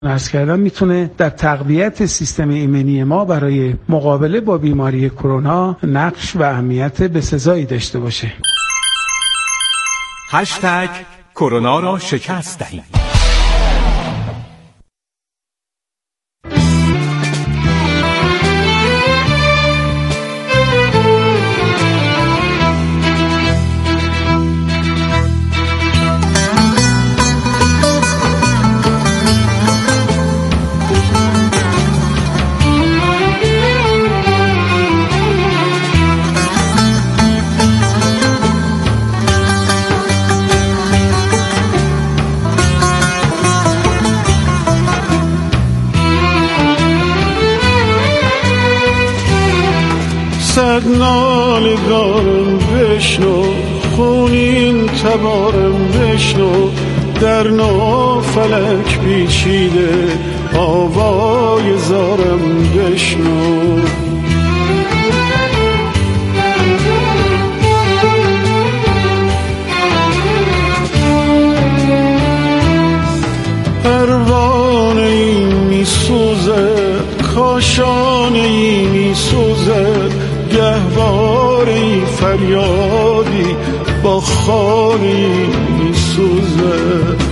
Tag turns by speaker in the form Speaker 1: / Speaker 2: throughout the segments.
Speaker 1: عرض کردم میتونه در تقویت سیستم ایمنی ما برای مقابله با بیماری کرونا نقش و اهمیت بسزایی داشته باشه.
Speaker 2: هشتگ کرونا را شکست دهید.
Speaker 3: ناله دارم بشنو، خونین تبارم بشنو، در نو فلک پیچیده آوای زارم بشنو. پروانه ای می سوزد، کاشانه ای می سوزد، گهواری فریادی با خاری می سوزد.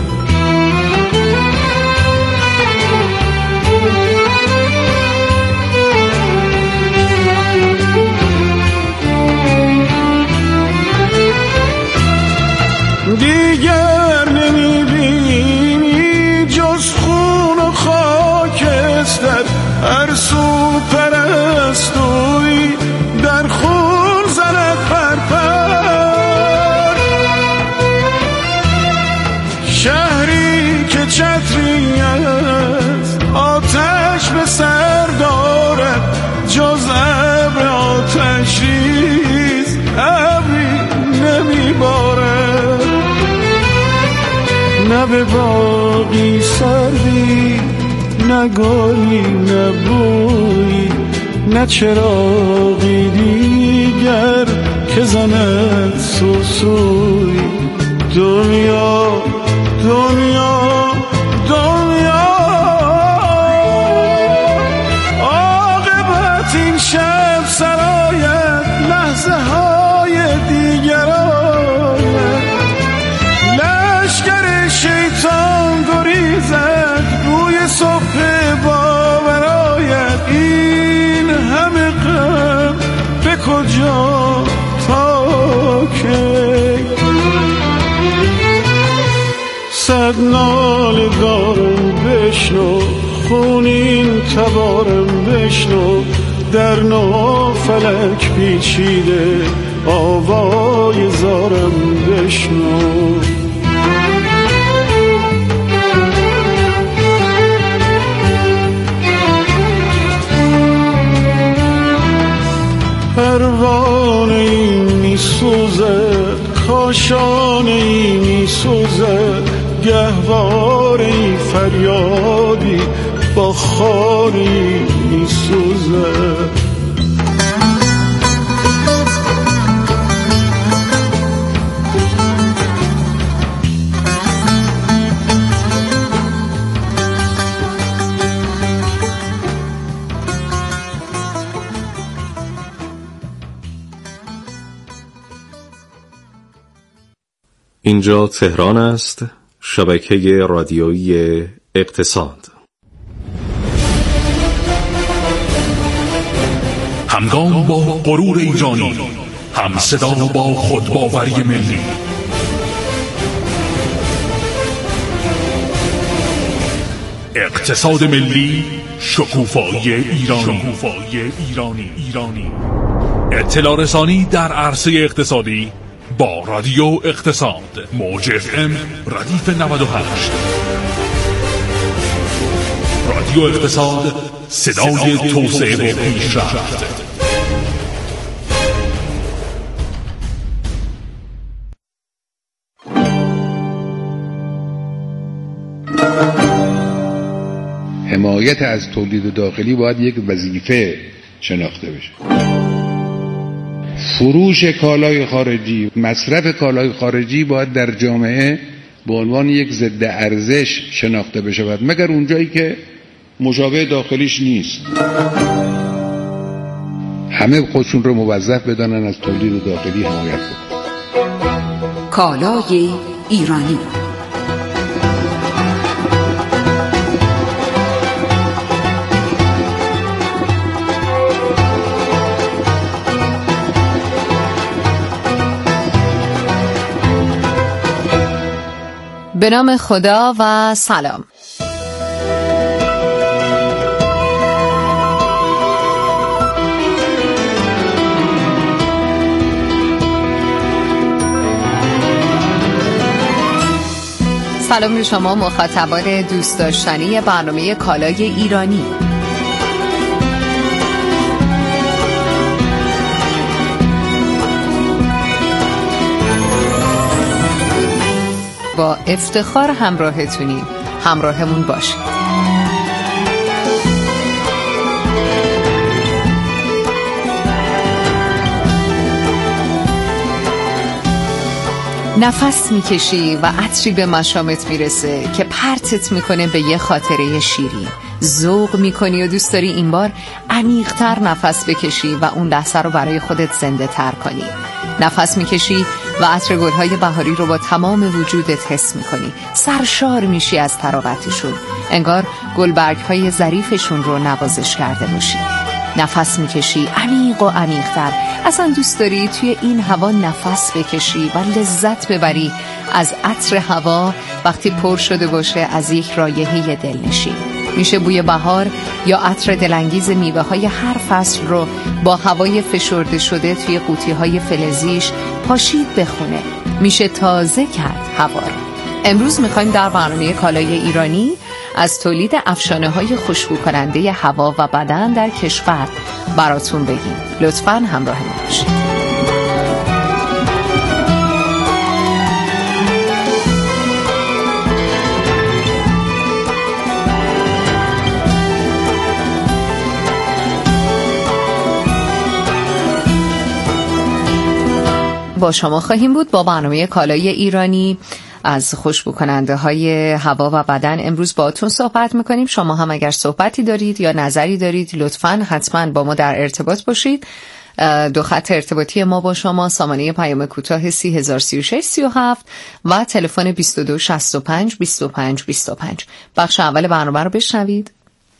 Speaker 3: دیگر نمی بینی جز خون و خاکستر، هر سو پرستوی در خون زند پرپر. شهری که چتری از آتش به سر دارد، جز ابر آتش ریز ابری نمی بارد. نه به باغی سردی، نه گلی، نه بویی، نه چراغی دیگر که زند سوسوی. دنیا دنیا دنیا، عاقبت این شب سرایت، لحظه های دیگر آید. لشکر شیطان گریزد، روی صبح باور آید. این همه غم به کجا تا کی؟ صد ناله دارم بشنو، خونین تبارم بشنو، در نو فلک پیچیده آوای زارم بشنو. پروانه ای می سوزد، کاشانه ای می سوزد، گهواره فریادی با خاری می سوزد.
Speaker 4: اینجا تهران است، شبکه رادیویی اقتصاد.
Speaker 5: همگام با غرور ایرانی، هم صدا با خودباوری ملی. اقتصاد ملی، شکوفایی ایرانی. اطلاع رسانی در عرصه اقتصادی با رادیو اقتصاد، موج FM ردیف 98. رادیو اقتصاد، صدای توسعه و پیشرفت.
Speaker 6: حمایت از تولید داخلی باید یک وظیفه شناخته بشه. فروش کالای خارجی، مصرف کالای خارجی باید در جامعه به عنوان یک ضد ارزش شناخته بشود مگر اونجایی که مشابه داخلیش نیست. همه خودشون رو موظف بدانن از تولید داخلی حمایت کنن.
Speaker 7: کالای ایرانی.
Speaker 8: به نام خدا و سلام. سلام به شما مخاطبان دوست داشتنی برنامه کالای ایرانی. با افتخار همراهتونیم، همراهمون باشید. نفس میکشی و عطری به مشامت میرسه که پرتت میکنه به یه خاطره شیرین. ذوق میکنی و دوست داری این بار عمیق‌تر نفس بکشی و اون لحظه رو برای خودت زنده تر کنی. نفس میکشی و عطر گلهای بهاری رو با تمام وجودت حس میکنی. سرشار میشی از طراوتشون، انگار گلبرگ‌های ظریفشون رو نوازش کرده باشی. نفس میکشی عمیق و عمیق‌تر. اصلا دوست داری توی این هوا نفس بکشی و لذت ببری از عطر هوا وقتی پر شده باشه از یک رایحه دلنشین. میشه بوی بهار یا عطر دلانگیز میوه‌های هر فصل رو با هوای فشرده شده توی قوطی‌های فلزیش پاشید بخونه. میشه تازه کرد هوا رو. امروز میخوایم در برنامه کالای ایرانی از تولید افشانه‌های خوشبو کننده هوا و بدن در کشور براتون بگیم. لطفاً همراه ما باشید. با شما خواهیم بود با برنامه کالای ایرانی از خوشبو کننده های هوا و بدن. امروز باهاتون صحبت میکنیم. شما هم اگر صحبتی دارید یا نظری دارید لطفاً حتما با ما در ارتباط باشید. دو خط ارتباطی ما با شما سامانه پیام کوتاه 303637 و تلفن 2265 25 25. بخش اول برنامه رو بشنوید.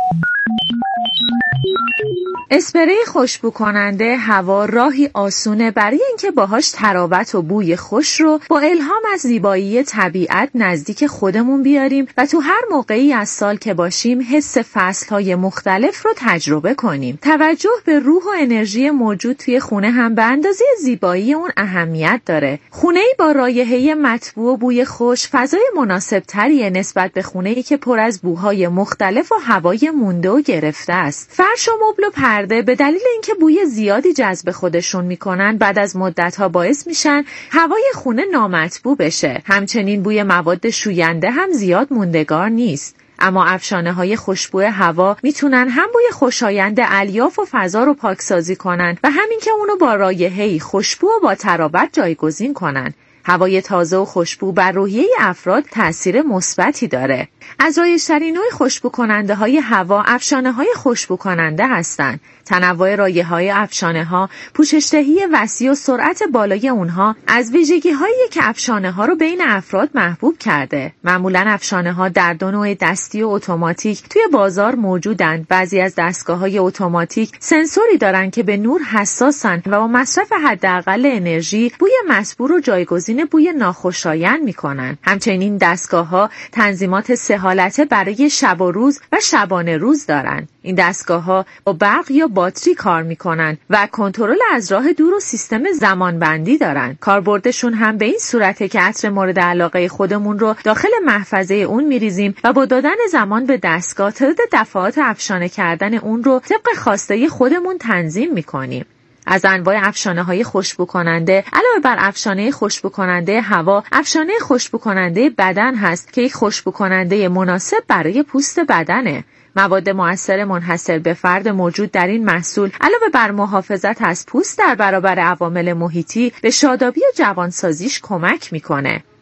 Speaker 9: اسپری خوشبو کننده هوا راهی آسونه برای اینکه باهاش تراوت و بوی خوش رو با الهام از زیبایی طبیعت نزدیک خودمون بیاریم و تو هر موقعی از سال که باشیم حس فصل‌های مختلف رو تجربه کنیم. توجه به روح و انرژی موجود توی خونه هم به اندازه زیبایی اون اهمیت داره. خونه‌ای با رایحه مطبوع و بوی خوش فضای مناسب تریه نسبت به خونه‌ای که پر از بوهای مختلف و هوای مونده و گرفته است. فرش و مبل و پرده به دلیل اینکه بوی زیادی جذب خودشون میکنن بعد از مدت‌ها باعث میشن هوای خونه نامطبوع بشه. همچنین بوی مواد شوینده هم زیاد موندگار نیست. اما افشانه‌های خوشبو هوا میتونن هم بوی خوشایند الیاف و فضا رو پاکسازی کنن و همین که اونو با رایحه‌ای خوشبو و با تراوت جایگزین کنن. هوای تازه و خوشبو بر روحیه افراد تأثیر مثبتی داره. از رایج‌ترین نوع خوشبو کننده های هوا افشانه های خوشبو کننده هستند. تنوع رایحه‌های افشانه‌ها، پوشش‌دهی وسیع و سرعت بالای اونها از ویژگی‌هایی که افشانه‌ها رو بین افراد محبوب کرده. معمولاً افشانه‌ها در دو نوع دستی و اتوماتیک توی بازار موجودند. بعضی از دستگاه‌های اتوماتیک سنسوری دارن که به نور حساسن و با مصرف حداقل انرژی بوی مطبوع رو جایگزین بوی ناخوشایند می‌کنن. همچنین دستگاه‌ها تنظیمات سه حالته برای شب و روز و شبانه روز دارن. این دستگاه‌ها با برق یا باتری کار میکنن و کنترل از راه دور و سیستم زمانبندی دارن. کاربردشون هم به این صورته که عطر مورد علاقه خودمون رو داخل محفظه اون میریزیم و با دادن زمان به دستگاه تعداد دفعات افشانه کردن اون رو طبق خواسته خودمون تنظیم میکنیم. از انواع افشانه‌های خوشبو کننده علاوه بر افشانه خوشبو کننده هوا، افشانه خوشبو کننده بدن هست که یک خوشبو کننده مناسب برای پوست بدنه. مواد مؤثر منحصر به فرد موجود در این محصول علاوه بر محافظت از پوست در برابر عوامل محیطی به شادابی و جوانسازیش کمک میکنه.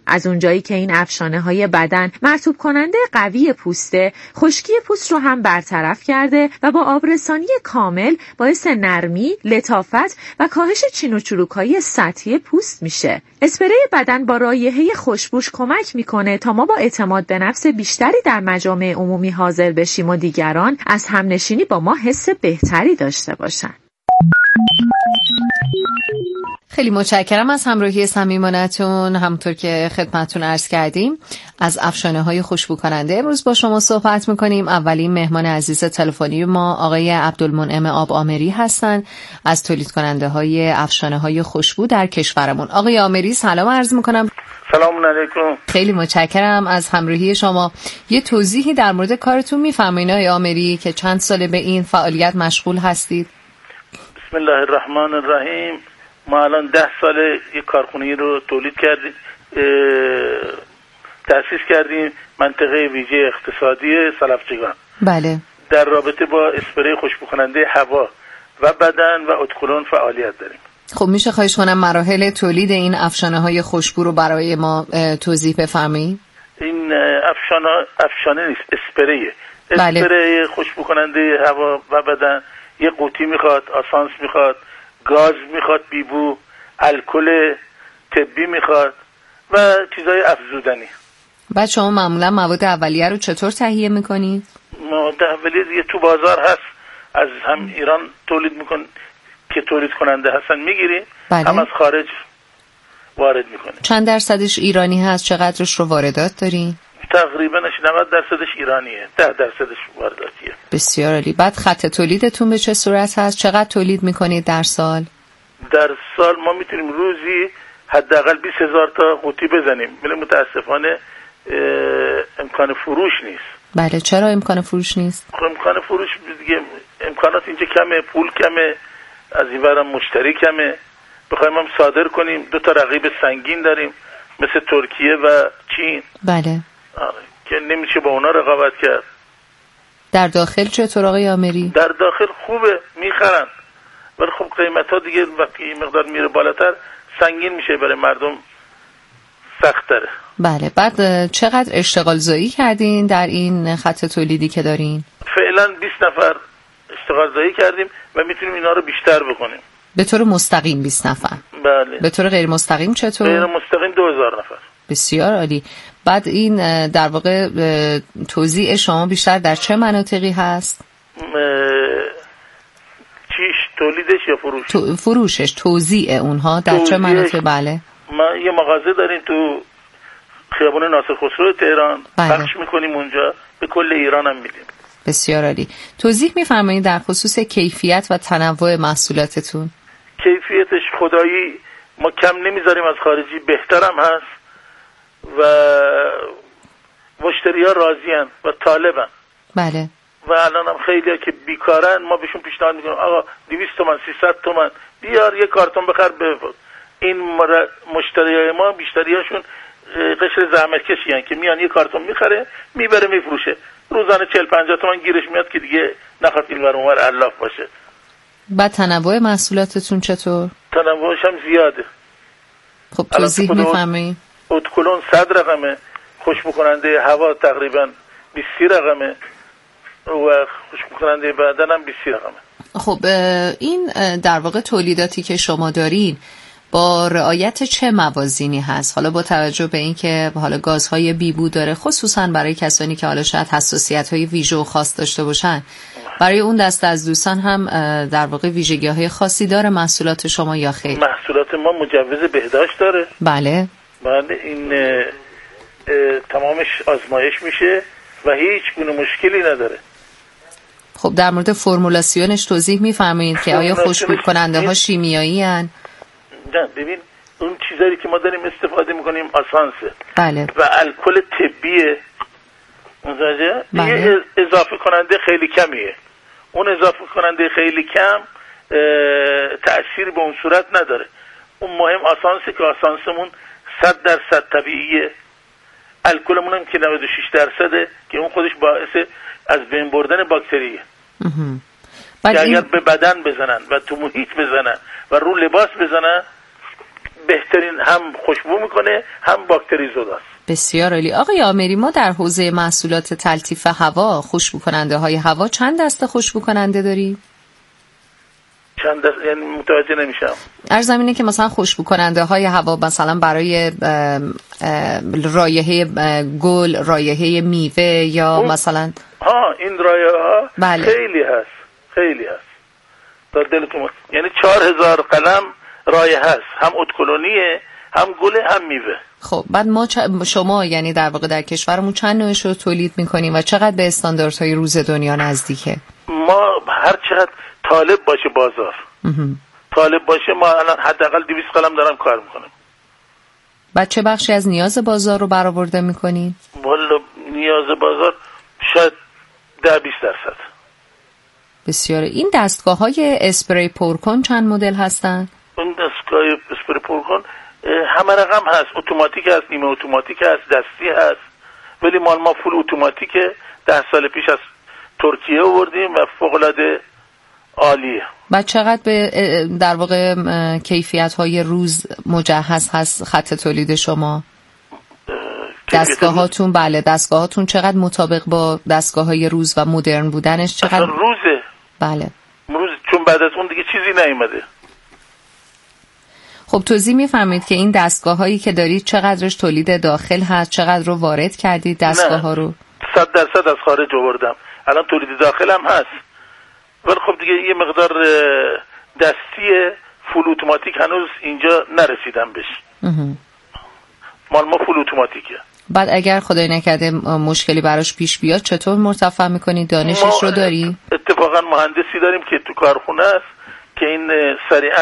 Speaker 9: از اونجایی که این افشانه‌های بدن مرطوب کننده قوی پوسته، خشکی پوست رو هم برطرف کرده و با آبرسانی کامل باعث نرمی، لطافت و کاهش چین و چروک‌های سطحی پوست میشه. اسپری بدن با رایحه خوشبوش کمک میکنه تا ما با اعتماد به نفس بیشتری در مجامع عمومی حاضر بشیم و دیگران از همنشینی با ما حس بهتری داشته باشن.
Speaker 8: خیلی متشکرم از همراهی صمیمانه‌تون. همونطور که خدمتتون عرض کردیم از افشانه‌های خوشبو کننده امروز با شما صحبت می‌کنیم. اولین مهمان عزیز تلفنی ما آقای عبدالمنعم آب آمری هستند از تولید کننده‌های افشانه‌های خوشبو در کشورمون. آقای آمری سلام عرض می‌کنم.
Speaker 10: سلام علیکم.
Speaker 8: خیلی متشکرم از همراهی شما. یه توضیحی در مورد کارتون می‌فرمایید آقای آمری که چند ساله به این فعالیت مشغول هستید؟
Speaker 10: بسم الله الرحمن الرحیم. ما الان 10 ساله یک کارخونه رو تولید کردیم، تأسیس کردیم، منطقه ویژه اقتصادی سلفچگان.
Speaker 8: بله.
Speaker 10: در رابطه با اسپری خوشبو کننده هوا و بدن و اتکلون فعالیت داریم.
Speaker 8: خب میشه خواهش کنم مراحل تولید این افشانه‌های خوشبو رو برای ما توضیح بفرمایید؟
Speaker 10: این افشانه نیست، اسپریه.
Speaker 8: بله.
Speaker 10: اسپری خوشبو کننده هوا و بدن یه قوطی میخواد، آسانس میخواد، گاز میخواد، بیبو، الکل طبی میخواد و چیزای افزودنی.
Speaker 8: بعد شما معمولا مواد اولیه رو چطور تهیه میکنید؟
Speaker 10: مواد اولیه دیگه تو بازار هست، از هم ایران تولید میکن که تولید کننده هستن میگیریم.
Speaker 8: بله.
Speaker 10: هم از خارج وارد میکنیم.
Speaker 8: چند درصدش ایرانی هست؟ چقدرش رو واردات دارین؟
Speaker 10: تقریبا 90% ایرانیه، 10% وارداتیه.
Speaker 8: بسیار عالی. بعد خط تولیدتون به چه صورت هست؟ چقدر تولید میکنید در سال؟
Speaker 10: در سال ما میتونیم روزی حداقل 20,000 تا قوطی بزنیم، ولی متاسفانه امکان فروش نیست.
Speaker 8: بله. چرا امکان فروش نیست؟
Speaker 10: امکان فروش دیگه، امکانات اینجا کمه، پول کمه، از این ورم مشتری کمه. بخوایم هم صادر کنیم 2 تا رقیب سنگین داریم مثل ترکیه و چین.
Speaker 8: بله.
Speaker 10: که نمیشه با اونا رقابت کرد.
Speaker 8: در داخل چطور آقای آمری؟
Speaker 10: در داخل خوبه، میخرن، ولی خب قیمت ها دیگه وقتی این مقدار میره بالاتر سنگین میشه، برای مردم سخت تره.
Speaker 8: بله. بعد چقدر اشتغال زایی کردین در این خط تولیدی که دارین؟
Speaker 10: فعلا 20 نفر اشتغال زایی کردیم و میتونیم اینا رو بیشتر بکنیم.
Speaker 8: به طور مستقیم 20 نفر؟
Speaker 10: بله.
Speaker 8: به طور غیر مستقیم چطور؟
Speaker 10: غیر مستقیم 2000 نفر.
Speaker 8: بسیار عالی. بعد این در واقع توزیع شما بیشتر در چه مناطقی هست؟
Speaker 10: چیش تولیدش یا فروش؟
Speaker 8: فروشش، توزیع اونها در چه مناطق؟ بله.
Speaker 10: ما یه مغازه داریم تو خیابان ناصر خسرو تهران.
Speaker 8: بله.
Speaker 10: پخش میکنیم اونجا، به کل ایران هم میدیم.
Speaker 8: بسیار عالی. توضیح میفرمایید در خصوص کیفیت و تنوع محصولاتتون؟
Speaker 10: کیفیتش خدایی ما کم نمیذاریم از خارجی، بهترم هست و مشتری ها راضی‌اند و طالبن.
Speaker 8: بله.
Speaker 10: و الان هم خیلی ها که بیکارن ما بهشون پیشنهاد میکنیم آقا 200 تومن 300 تومن بیار یه کارتون بخر این مشتری های ما بیشتری هاشون قشر زحمتکشی هستن که میان یه کارتون میخره میبره میفروشه، روزانه 40-50 تومن گیرش میاد که دیگه نخواد این ور اونور علاف باشه.
Speaker 8: بعد تنوع محصولاتتون چطور؟
Speaker 10: تنوعش هم زیاده.
Speaker 8: خب توضیح میفرمایید؟
Speaker 10: اتکلون 100 رقمه، خوشبو کننده هوا تقریبا 20 رقمه و خوشبو کننده بدن هم 20 رقمه.
Speaker 8: خب این در واقع تولیداتی که شما دارین با رعایت چه موازینی هست؟ حالا با توجه به اینکه حالا گازهای بیبو داره، خصوصا برای کسانی که حالا شاید حساسیت‌های ویژه و خاص داشته باشن، برای اون دسته از دوستان هم در واقع ویژگی‌های خاصی داره محصولات شما یا خیر؟
Speaker 10: محصولات ما مجوز بهداشت داره.
Speaker 8: بله.
Speaker 10: بله، این تمامش آزمایش میشه و هیچ گونه مشکلی نداره.
Speaker 8: خب در مورد فرمولاسیونش توضیح می‌فرمایید که آیا خوشبو کننده ها شیمیایی هستند؟
Speaker 10: نه، ببین اون چیزایی که ما داریم استفاده میکنیم آسانسه.
Speaker 8: بله.
Speaker 10: و الکل طبیه. متوجه؟
Speaker 8: بله.
Speaker 10: اضافه کننده خیلی کمیه. اون اضافه کننده خیلی کم تأثیر به اون صورت نداره. اون مهم آسانسه که آسانسمون 100% طبیعیه. الکلمون هم که 96% که اون خودش باعث از بین بردن باکتریه. که اگر به بدن بزنن و تو محیط بزنن و رو لباس بزنن بهترین، هم خوشبو میکنه هم باکتری زداست.
Speaker 8: بسیار عالی. آقای آمری، ما در حوزه محصولات تلطیف هوا، خوشبو کننده های هوا چند دسته خوشبو کننده داریم؟
Speaker 10: چند دسته یعنی متوجه نمیشم.
Speaker 8: عرض اینه که مثلا خوشبو کننده های هوا مثلا برای رایحه گل، رایحه میوه یا مثلا
Speaker 10: این رایحه ها
Speaker 8: بله.
Speaker 10: خیلی هست تا دلتون، یعنی 4000 قلم رایحه هست، هم اتکلونیه هم گل هم میوه.
Speaker 8: خب بعد شما یعنی در واقع در کشورمون چند نوعش رو تولید میکنیم و چقدر به استانداردهای روز دنیا نزدیکه؟
Speaker 10: ما هر چقدر طالب باشه بازار طالب باشه، ما الان حداقل 200 قلم دارم کار میکنم.
Speaker 8: بعد چه بخشی از نیاز بازار رو برآورده میکنین؟
Speaker 10: والا نیاز بازار شاید 10-20%.
Speaker 8: بسیار. این دستگاه های اسپری پرکن چند مدل هستن؟
Speaker 10: اون دستگاه اسپری پرکن همه رقم هست، اتوماتیک هست، نیمه اتوماتیک هست، دستی هست، ولی مال ما فول اتوماتیکه. 10 سال پیش از ترکیه آوردیم و فوق‌العاده عالیه.
Speaker 8: بعد چقدر به در واقع کیفیت‌های روز مجهز هست خط تولید شما؟ دستگاهاتون بله، دستگاهاتون چقدر مطابق با دستگاه‌های روز و مدرن بودنش چقدر؟
Speaker 10: روزه.
Speaker 8: بله.
Speaker 10: روز، چون بعد از اون دیگه چیزی نیومده.
Speaker 8: خب توضیح می‌فرمایید که این دستگاه‌هایی که دارید چقدرش تولید داخل هست، چقدر رو وارد کردید دستگاه‌ها رو؟
Speaker 10: 100% از خارج آوردم. الان تولید داخل هم هست. ولی خب دیگه یه مقدار دستی فول اتوماتیک هنوز اینجا نرسیدم بهش. مال ما فول اتوماتیکه.
Speaker 8: بعد اگر خدای نکرده مشکلی براش پیش بیاد چطور مرتفع می‌کنید؟ دانشش رو داری؟
Speaker 10: اتفاقا مهندسی داریم که تو کارخونه است که این سریعا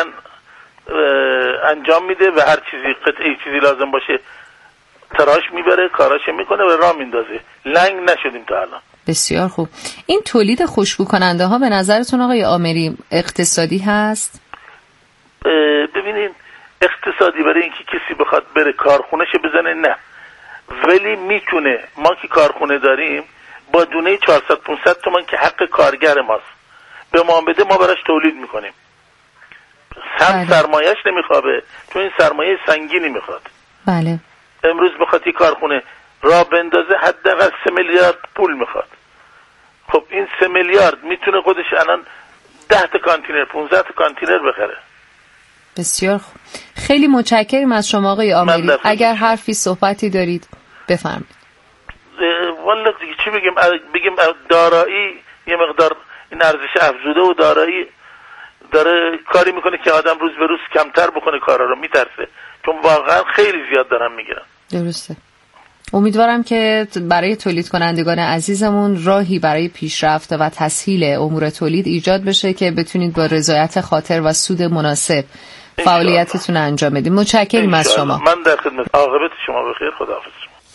Speaker 10: انجام میده و هر چیزی قطعه چیزی لازم باشه تراش میبره، کاراش میکنه و راه میندازه. لنگ نشدیم تا الان.
Speaker 8: بسیار خوب. این تولید خوشبو کننده ها به نظرتون آقای آمری اقتصادی هست؟
Speaker 10: ببینین اقتصادی برای اینکه کسی بخواد بره کارخونهش بزنه نه، ولی میتونه. ما که کارخونه داریم با دونه 400-500 تومان که حق کارگر ماست به ما بده، ما براش تولید میکنیم. هم سرمایهش نمیخوابه، چون این سرمایه سنگینی میخواد.
Speaker 8: بله.
Speaker 10: امروز بخواد این کارخونه را بندازه حداقل 3 میلیارد پول میخواد. خب این 3 میلیارد میتونه خودش الان 10 تا کانتینر 15 تا کانتینر بخره.
Speaker 8: بسیار خوب. خیلی متشکرم از شما آقای آمری. اگر حرفی صحبتی دارید بفرمایید.
Speaker 10: والا دیگه چی بگیم دارایی یه مقدار این ارزش افزوده و دارایی داره کاری میکنه که آدم روز به روز کمتر بکنه کارا رو، میترسه، چون واقعا خیلی زیاد دارن میگیرن.
Speaker 8: درسته. امیدوارم که برای تولید کنندگان عزیزمون راهی برای پیشرفت و تسهیل امور تولید ایجاد بشه که بتونید با رضایت خاطر و سود مناسب فعالیتتون انجام بدید. متشکرم از شما.
Speaker 10: من در خدمت. عاقبت شما بخیر. خداحافظ.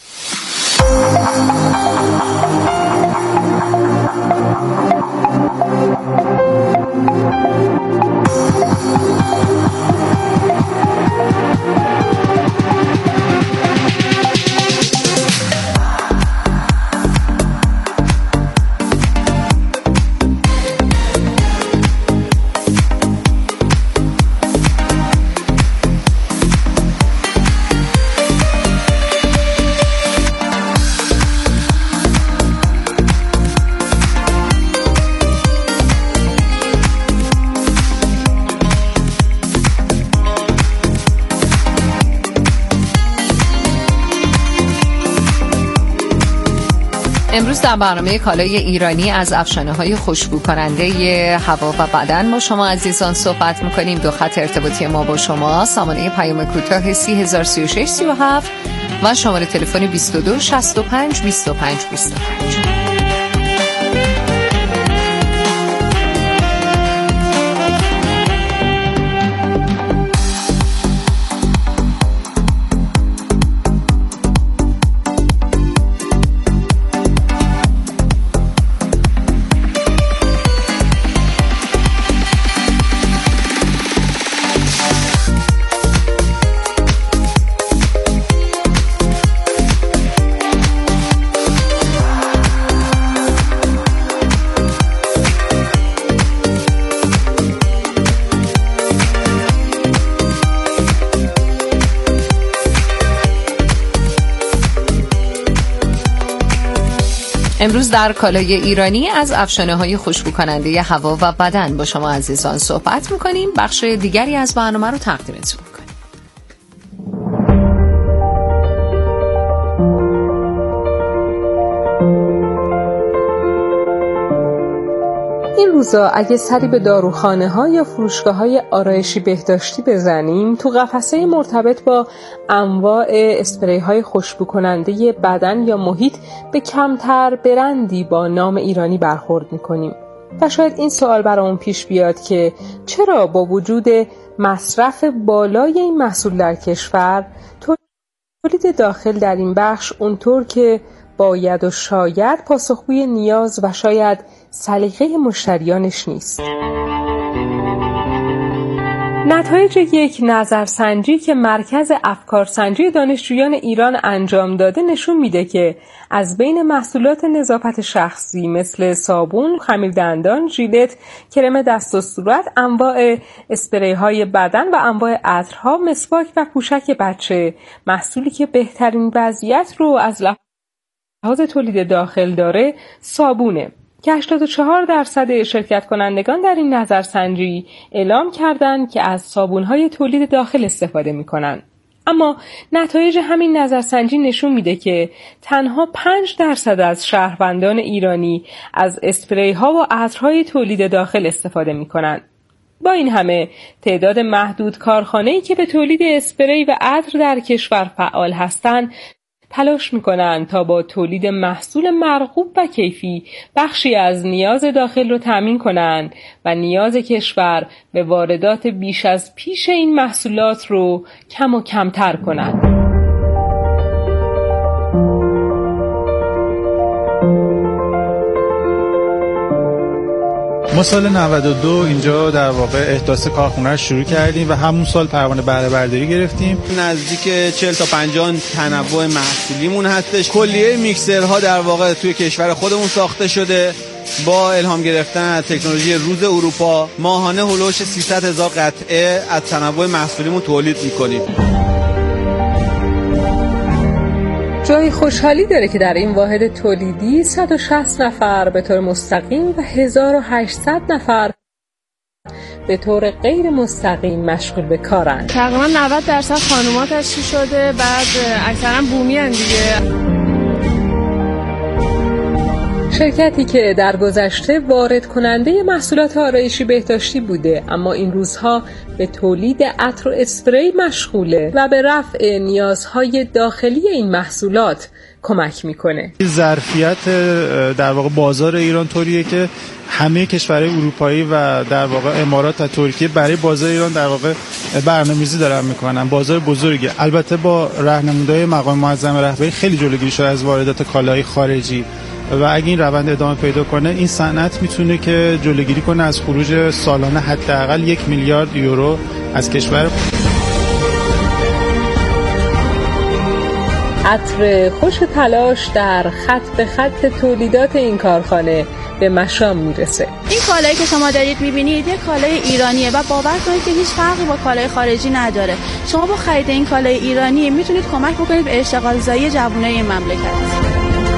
Speaker 8: امروز در برنامه کالای ایرانی از افشانه‌های خوشبو کننده هوا و بدن با شما عزیزان صحبت می‌کنیم. دو خط ارتباطی ما با شما، سامانه پیام کوتاه 3003637 و شماره تلفن 22 65 25 25. امروز در کالای ایرانی از افشانه‌های خوشبو کننده هوا و بدن با شما عزیزان صحبت می‌کنیم. بخش دیگری از برنامه رو تقدیمتون می‌کنیم.
Speaker 11: این روزا اگه سری به داروخانه‌ها یا فروشگاه‌های آرایشی بهداشتی بزنیم، تو قفسه مرتبط با انواع اسپری‌های خوشبو کننده بدن یا محیط به کمتر برندی با نام ایرانی برخورد می‌کنیم. و شاید این سوال برامون پیش بیاد که چرا با وجود مصرف بالای این محصول در کشور، تولید داخل در این بخش اونطور که باید و شاید پاسخگوی نیاز و شاید سلیقه مشتریانش نیست. نتایج یک نظرسنجی که مرکز افکارسنجی دانشجویان ایران انجام داده نشون میده که از بین محصولات نظافت شخصی مثل صابون، خمیر دندان، ژیلت، کرم دست و صورت، انواع اسپری‌های بدن و انواع عطرها، مسواک و پوشک بچه، محصولی که بهترین وضعیت رو از لحاظ تولید داخل داره صابونه که 84% شرکت کنندگان در این نظرسنجی اعلام کردند که از صابون‌های تولید داخل استفاده می‌کنند. اما نتایج همین نظرسنجی نشون میده که تنها 5% از شهروندان ایرانی از اسپری‌ها و عطرهای تولید داخل استفاده می‌کنند. با این همه تعداد محدود کارخانه‌ای که به تولید اسپری و عطر در کشور فعال هستند تلاش میکنن تا با تولید محصول مرغوب و کیفی بخشی از نیاز داخل رو تامین کنن و نیاز کشور به واردات بیش از پیش این محصولات رو کم و کمتر کنن.
Speaker 12: ما سال 92 اینجا در واقع احداث کارخونه رو شروع کردیم و همون سال پروانه بهره برداری گرفتیم.
Speaker 13: نزدیک 40 تا 50 تنوع محصولیمون هستش. کلیه میکسرها در واقع توی کشور خودمون ساخته شده. با الهام گرفتن از تکنولوژی روز اروپا ماهانه هولوش 300,000 قطعه از تنوع محصولیمون تولید می‌کنیم.
Speaker 11: جای خوشحالی داره که در این واحد تولیدی 160 نفر به طور مستقیم و 1800 نفر به طور غیر مستقیم مشغول به کارن.
Speaker 14: تقریبا 90% خانوما تشکیل شده، بعد اکثرا بومی هن دیگه.
Speaker 11: شرکتی که در گذشته وارد کننده محصولات آرایشی بهداشتی بوده، اما این روزها به تولید عطر و اسپری مشغوله و به رفع نیازهای داخلی این محصولات کمک میکنه.
Speaker 12: ظرفیت در واقع بازار ایران طوریه که همه کشورهای اروپایی و در واقع امارات و ترکیه برای بازار ایران در واقع برنامه‌ریزی دارن میکنن. بازار بزرگه. البته با راهنمودهای مقام معظم رهبری خیلی جلوگیری شده از واردات کالاهای خارجی و اگه این روند ادامه پیدا کنه این صنعت میتونه که جلوگیری کنه از خروج سالانه حداقل 1 میلیارد یورو از کشور.
Speaker 11: عطر خوش تلاش در خط به خط تولیدات این کارخانه به مشام میرسه.
Speaker 14: این کالایی که شما دارید میبینید یک کالای ایرانیه و باور کنید که هیچ فرقی با کالای خارجی نداره. شما با خرید این کالای ایرانی میتونید کمک بکنید به اشتغال زایی جوانای این مملکت.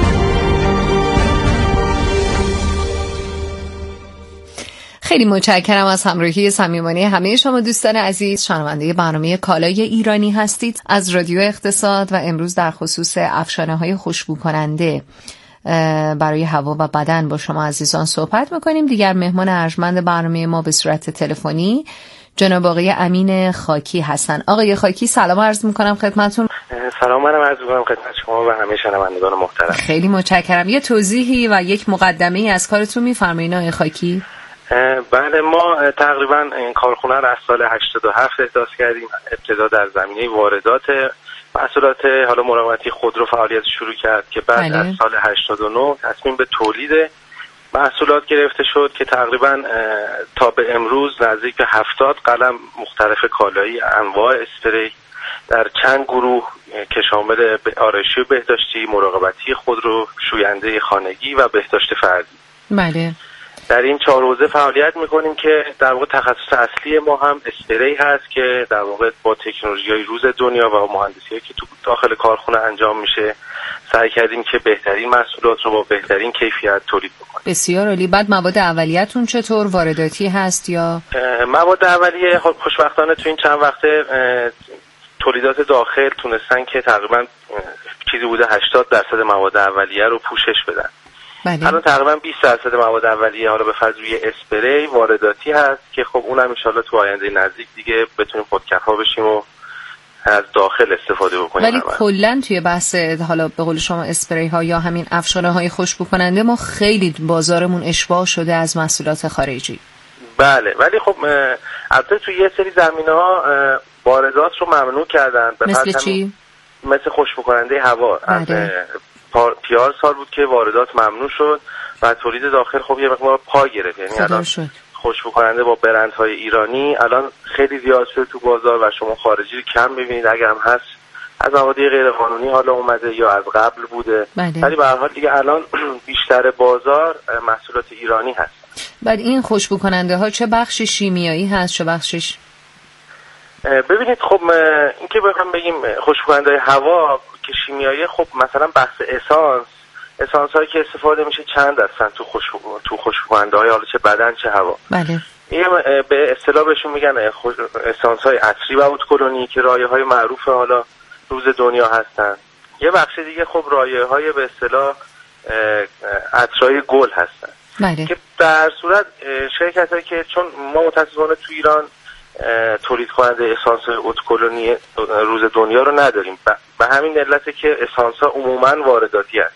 Speaker 8: خیلی متشکرم از همراهی صمیمانه همه شما دوستان عزیز. شنونده برنامه کالای ایرانی هستید از رادیو اقتصاد و امروز در خصوص افشانه‌های خوشبو کننده برای هوا و بدن با شما عزیزان صحبت می‌کنیم. دیگر مهمان ارجمند برنامه ما به صورت تلفنی جناب آقای امین خاکی هستن. آقای خاکی سلام عرض می‌کنم خدمتتون.
Speaker 15: سلام، منم عرض می‌کنم خدمت شما و همه شنوندگان محترم.
Speaker 8: خیلی متشکرم. یه توضیحی و یک مقدمه‌ای از کارتون می‌فرمایید آقای خاکی؟
Speaker 15: بله، ما تقریبا این کارخونه را از سال 87 احداث کردیم. ابتدا در زمینه واردات محصولات حالا مراقبتی خودرو فعالیت شروع کرد که بعد از سال 89 تصمیم به تولید محصولات گرفته شد که تقریبا تا به امروز نزدیک به 70 قلم مختلف کالایی انواع اسپری در چند گروه که شامل آرایشی و بهداشتی، مراقبتی خودرو، شوینده خانگی و بهداشت فردی.
Speaker 8: بله.
Speaker 15: در این 4 حوزه فعالیت میکنیم که در واقع تخصص اصلی ما هم اسپری هست که در واقع با تکنولوژی‌های روز دنیا و مهندسی‌هایی که تو داخل کارخونه انجام میشه سعی کردیم که بهترین محصولات رو با بهترین کیفیت تولید بکنیم.
Speaker 8: بسیار عالی. بعد مواد اولیه‌تون چطور، وارداتی هست یا
Speaker 15: مواد اولیه؟ خوشبختانه تو این چند وقته تولیدات داخل تونستن که تقریبا چیزی بوده 80% مواد اولیه رو پوشش بدن.
Speaker 8: بله.
Speaker 15: الان تقریبا 20% مواد اولیه حالا به فضوی اسپری وارداتی هست که خب اونم ان شاءالله تو آینده نزدیک دیگه بتونیم خودکفا بشیم و از داخل استفاده بکنیم.
Speaker 8: ولی کلا توی بحث حالا به قول شما اسپری ها یا همین افشانه های خوشبو کننده ما خیلی بازارمون اشباع شده از محصولات خارجی.
Speaker 15: بله، ولی خب البته توی یه سری زمینه‌ها واردات رو ممنوع کردن.
Speaker 8: مثل چی؟
Speaker 15: مثل خوشبو کننده هوا. پیار سال بود که واردات ممنوع شد و تولید داخل خب یه مقدار پا گرفت. یعنی الان خوشبو کننده با برندهای ایرانی الان خیلی زیاد شده تو بازار و شما خارجی رو کم ببینید، اگر هم هست از مواردی غیر قانونی حالا اومده یا از قبل بوده. ولی به هر حال دیگه الان بیشتر بازار محصولات ایرانی هست.
Speaker 8: بعد این خوشبو کننده ها چه بخش شیمیایی هست چه بخشش؟
Speaker 15: ببینید خب این که بخوام بگیم خوشبو کننده هوا که شیمیایی، خب مثلا بحث اسانس هایی که استفاده میشه چند هستن تو خوشبو کننده های، حالا چه بدن چه هوا.
Speaker 8: بله.
Speaker 15: این به اصطلاح بهشون میگن اسانس های عطری و اتکلونی که رایحه های معروف حالا روز دنیا هستن. یه بخش دیگه خب رایحه های به اصطلاح عطرای گل هستن.
Speaker 8: بله.
Speaker 15: که در صورت شرکت هایی که چون ما متاسفانه تو ایران تولید کننده اسانس اتکلونی روز دنیا رو نداریم، به همین علته که اسانس ها عموما وارداتی هست.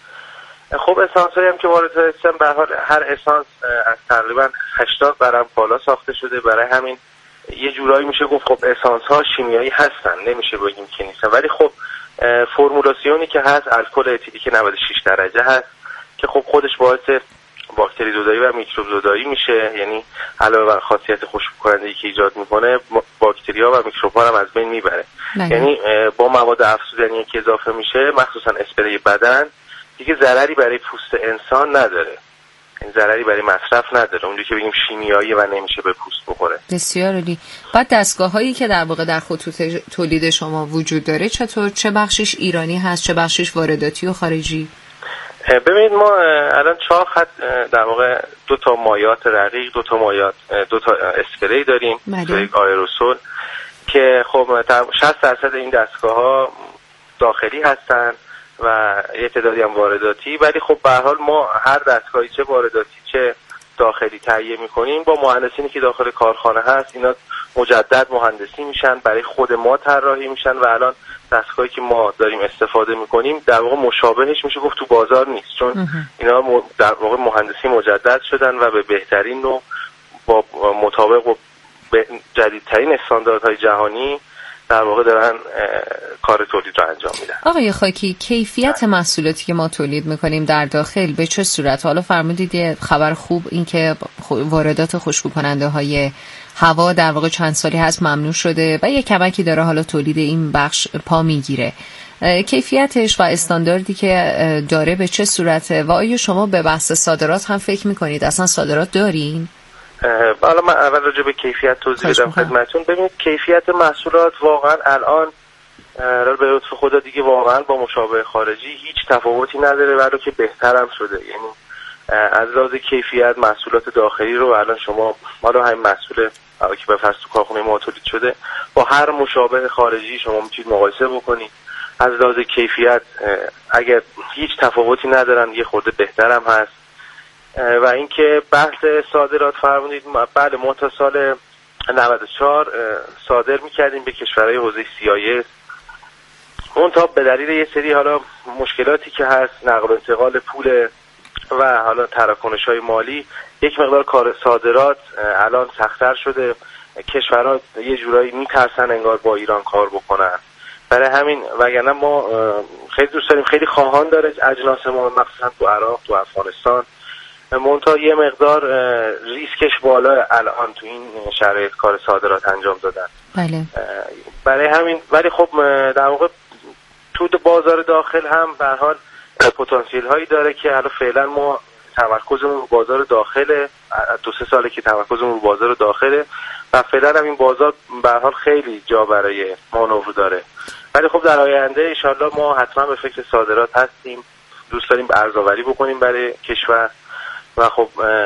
Speaker 15: خب اسانس هایی هم که وارداتی هستن به حال هر اسانس از تقریبا 80 گرم بالا ساخته شده، برای همین یه جورایی میشه گفت خب اسانس ها شیمیایی هستن، نمیشه بگیم که نیستن. ولی خب فرمولاسیونی که هست الکل اتیلیک 96 درجه هست که خب خودش باعث باکتری زدایی و میکروب زدایی میشه، یعنی علاوه بر خاصیت خوشبو کننده‌ای که ایجاد میکنه باکتریا و میکروب‌ها هم از بین میبره. یعنی با مواد افزودنی که اضافه میشه مخصوصا اسپری بدن دیگه ضرری برای پوست انسان نداره، این ضرری برای مصرف نداره، اونجوری که بگیم شیمیایی و نمیشه به پوست بخوره.
Speaker 8: بسیار عالی. بعد دستگاه‌هایی که در واقع در خطوط تولید شما وجود داره چطور، چه بخشش ایرانی هست چه بخشش وارداتی و خارجی؟
Speaker 15: ببینید ما الان 4 خط در واقع 2 تا مایات رقیق، 2 تا اسپری داریم، یک آیروسول که خب 60% این دستگاه‌ها داخلی هستن و یه تعدادی هم وارداتی. ولی خب به هر حال ما هر دستگاهی چه وارداتی چه داخلی تهیه می‌کنیم با مهندسینی که داخل کارخانه هست، اینا مجدد مهندسی میشن، برای خود ما طراحی میشن و الان دستگاهی که ما داریم استفاده میکنیم در واقع مشابهش میشه گفت تو بازار نیست، چون اینا در واقع مهندسی مجدد شدن و به بهترین و با مطابق با جدیدترین استانداردهای جهانی در واقع دارن کار تولید رو انجام میدن.
Speaker 8: آقای خاکی، کیفیت محصولاتی که ما تولید میکنیم در داخل به چه صورت؟ حالا فرمودید یه خبر خوب این که واردات خوشبو کننده های هوا در واقع چند سالی هست ممنوع شده و یه کمکی داره حالا تولید این بخش پا میگیره. کیفیتش و استانداردی که داره به چه صورته و آیا شما به بحث صادرات هم فکر میکنید؟ اصلا صادرات دارین؟
Speaker 15: حالا من اول راجع به کیفیت توضیح بدم خدمتتون. ببینید کیفیت محصولات واقعا الان به لطف خدا دیگه واقعا با مشابه خارجی هیچ تفاوتی نداره، ولی که بهتر هم شده. یعنی از لحاظ کیفیت محصولات داخلی رو الان شما حالا همین محصول که به فرض تو کارخونه ما تولید شده با هر مشابه خارجی شما میتونید مقایسه بکنید. از لحاظ کیفیت اگر هیچ تفاوتی ندارن یه خورده بهتر هم هست. و اینکه بحث صادرات فرمودید، بله ما تا سال 94 صادر میکردیم به کشورهای حوزه CIS، اون تا به دلیل یه سری حالا مشکلاتی که هست، نقل و انتقال پول و حالا تراکنش‌های مالی، یک مقدار کار صادرات الان سخت‌تر شده. کشورها یه جورایی میترسن انگار با ایران کار بکنن، برای همین وگرنه ما خیلی دوست داریم، خیلی خواهان داره اجناس ما، مخصوصا تو عراق تو افغانستان، منتها یه مقدار ریسکش بالا الان تو این شرایط کار صادرات انجام دادن.
Speaker 8: بله.
Speaker 15: برای همین ولی خب در واقع تو بازار داخل هم به هر حال پتانسیل هایی داره که حالا فعلا ما تمرکزمون رو بازار داخله، 2-3 ساله که تمرکزمون رو بازار داخله و فعلا هم این بازار به هر حال خیلی جا برای مانور داره. ولی خب در آینده ان شاءالله ما حتما به فکر صادرات هستیم، دوست داریم ارزآوری بکنیم برای کشور و خب